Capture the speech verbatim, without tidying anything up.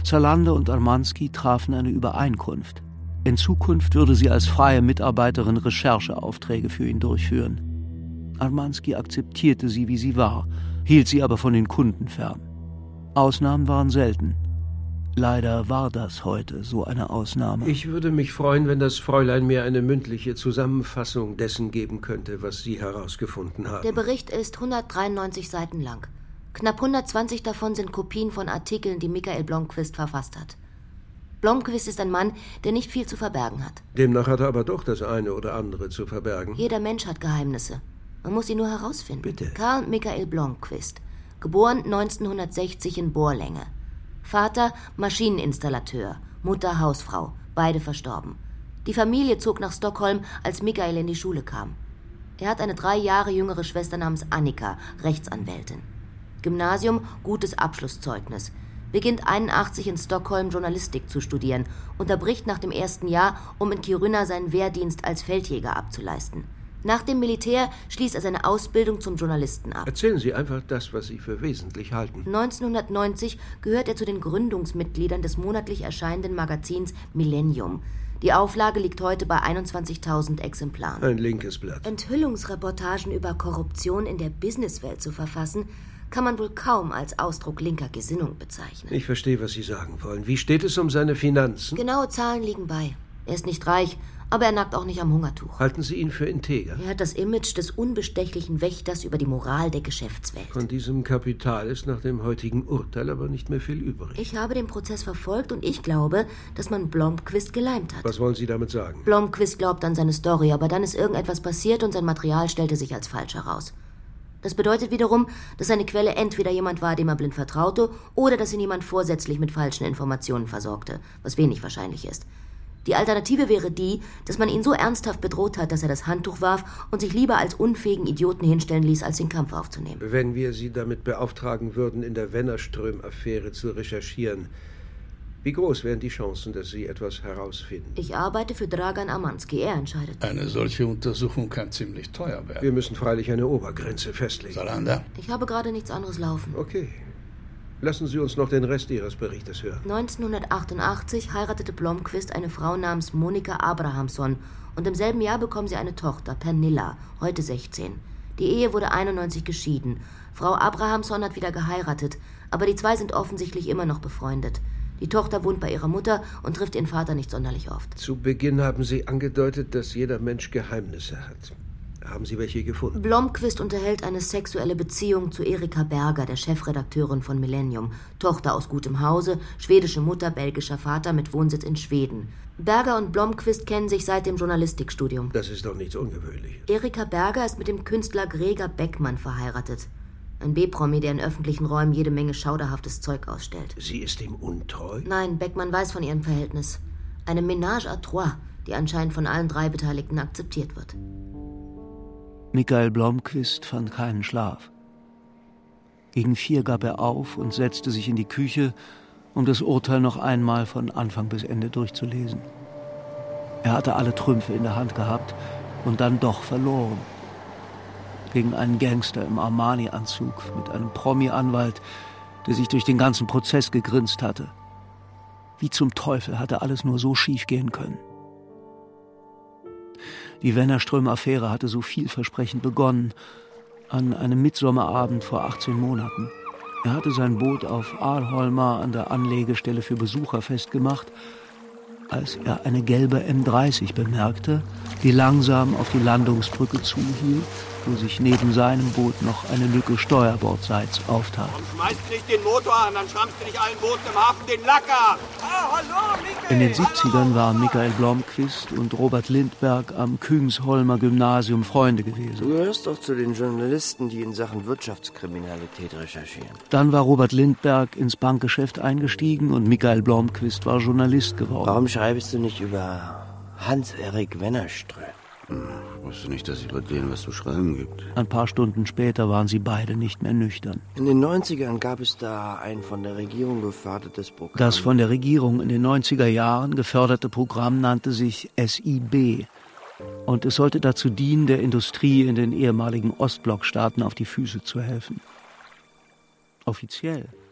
Zalander und Armansky trafen eine Übereinkunft. In Zukunft würde sie als freie Mitarbeiterin Rechercheaufträge für ihn durchführen. Armansky akzeptierte sie, wie sie war, hielt sie aber von den Kunden fern. Ausnahmen waren selten. Leider war das heute so eine Ausnahme. Ich würde mich freuen, wenn das Fräulein mir eine mündliche Zusammenfassung dessen geben könnte, was Sie herausgefunden haben. Der Bericht ist hundertdreiundneunzig Seiten lang. Knapp hundertzwanzig davon sind Kopien von Artikeln, die Michael Blomqvist verfasst hat. Blomqvist ist ein Mann, der nicht viel zu verbergen hat. Demnach hat er aber doch das eine oder andere zu verbergen. Jeder Mensch hat Geheimnisse. Man muss sie nur herausfinden. Bitte. Karl Michael Blomqvist, geboren neunzehnhundertsechzig in Borlänge. Vater Maschineninstallateur, Mutter Hausfrau, beide verstorben. Die Familie zog nach Stockholm, als Michael in die Schule kam. Er hat eine drei Jahre jüngere Schwester namens Annika, Rechtsanwältin. Gymnasium, gutes Abschlusszeugnis. Beginnt einundachtzig in Stockholm Journalistik zu studieren, unterbricht nach dem ersten Jahr, um in Kiruna seinen Wehrdienst als Feldjäger abzuleisten. Nach dem Militär schließt er seine Ausbildung zum Journalisten ab. Erzählen Sie einfach das, was Sie für wesentlich halten. neunzehnhundertneunzig gehört er zu den Gründungsmitgliedern des monatlich erscheinenden Magazins Millennium. Die Auflage liegt heute bei einundzwanzigtausend Exemplaren. Ein linkes Blatt. Enthüllungsreportagen über Korruption in der Businesswelt zu verfassen, kann man wohl kaum als Ausdruck linker Gesinnung bezeichnen. Ich verstehe, was Sie sagen wollen. Wie steht es um seine Finanzen? Genaue Zahlen liegen bei. Er ist nicht reich, aber er nagt auch nicht am Hungertuch. Halten Sie ihn für integer? Er hat das Image des unbestechlichen Wächters über die Moral der Geschäftswelt. Von diesem Kapital ist nach dem heutigen Urteil aber nicht mehr viel übrig. Ich habe den Prozess verfolgt und ich glaube, dass man Blomqvist geleimt hat. Was wollen Sie damit sagen? Blomqvist glaubt an seine Story, aber dann ist irgendetwas passiert und sein Material stellte sich als falsch heraus. Das bedeutet wiederum, dass seine Quelle entweder jemand war, dem er blind vertraute, oder dass ihn jemand vorsätzlich mit falschen Informationen versorgte, was wenig wahrscheinlich ist. Die Alternative wäre die, dass man ihn so ernsthaft bedroht hat, dass er das Handtuch warf und sich lieber als unfähigen Idioten hinstellen ließ, als den Kampf aufzunehmen. Wenn wir Sie damit beauftragen würden, in der Wennerström-Affäre zu recherchieren, wie groß wären die Chancen, dass Sie etwas herausfinden? Ich arbeite für Dragan Armansky, er entscheidet. Eine solche Untersuchung kann ziemlich teuer werden. Wir müssen freilich eine Obergrenze festlegen. Zalander? Ich habe gerade nichts anderes laufen. Okay. Lassen Sie uns noch den Rest Ihres Berichtes hören. neunzehnhundertachtundachtzig heiratete Blomqvist eine Frau namens Monika Abrahamsson und im selben Jahr bekommen sie eine Tochter, Pernilla, heute sechzehn. Die Ehe wurde einundneunzig geschieden. Frau Abrahamsson hat wieder geheiratet, aber die zwei sind offensichtlich immer noch befreundet. Die Tochter wohnt bei ihrer Mutter und trifft ihren Vater nicht sonderlich oft. Zu Beginn haben Sie angedeutet, dass jeder Mensch Geheimnisse hat. Haben Sie welche gefunden? Blomqvist unterhält eine sexuelle Beziehung zu Erika Berger, der Chefredakteurin von Millennium. Tochter aus gutem Hause, schwedische Mutter, belgischer Vater mit Wohnsitz in Schweden. Berger und Blomqvist kennen sich seit dem Journalistikstudium. Das ist doch nichts Ungewöhnliches. Erika Berger ist mit dem Künstler Gregor Beckmann verheiratet. Ein B-Promi, der in öffentlichen Räumen jede Menge schauderhaftes Zeug ausstellt. Sie ist ihm untreu? Nein, Beckmann weiß von ihrem Verhältnis. Eine Ménage à trois, die anscheinend von allen drei Beteiligten akzeptiert wird. Michael Blomqvist fand keinen Schlaf. Gegen vier gab er auf und setzte sich in die Küche, um das Urteil noch einmal von Anfang bis Ende durchzulesen. Er hatte alle Trümpfe in der Hand gehabt und dann doch verloren. Gegen einen Gangster im Armani-Anzug mit einem Promi-Anwalt, der sich durch den ganzen Prozess gegrinst hatte. Wie zum Teufel hatte alles nur so schief gehen können? Die Wennerström-Affäre hatte so vielversprechend begonnen, an einem Mitsommerabend vor achtzehn Monaten. Er hatte sein Boot auf Arholma an der Anlegestelle für Besucher festgemacht, als er eine gelbe M dreißig bemerkte, die langsam auf die Landungsbrücke zuhielt, wo sich neben seinem Boot noch eine Lücke steuerbordseits auftat. Und schmeißt nicht den Motor an, dann schrammst du nicht allen Booten im Hafen den Lacker. Ah, hallo, Michael. In den siebzigern waren Michael Blomqvist und Robert Lindberg am Küngsholmer Gymnasium Freunde gewesen. Du gehörst doch zu den Journalisten, die in Sachen Wirtschaftskriminalität recherchieren. Dann war Robert Lindberg ins Bankgeschäft eingestiegen und Michael Blomqvist war Journalist geworden. Warum schreibst du nicht über Hans-Erik Wennerström? Hm, wusste nicht, dass es über den was zu schreiben gibt. Ein paar Stunden später waren sie beide nicht mehr nüchtern. In den neunzigern gab es da ein von der Regierung gefördertes Programm. Das von der Regierung in den neunziger Jahren geförderte Programm nannte sich S I B. Und es sollte dazu dienen, der Industrie in den ehemaligen Ostblockstaaten auf die Füße zu helfen. Offiziell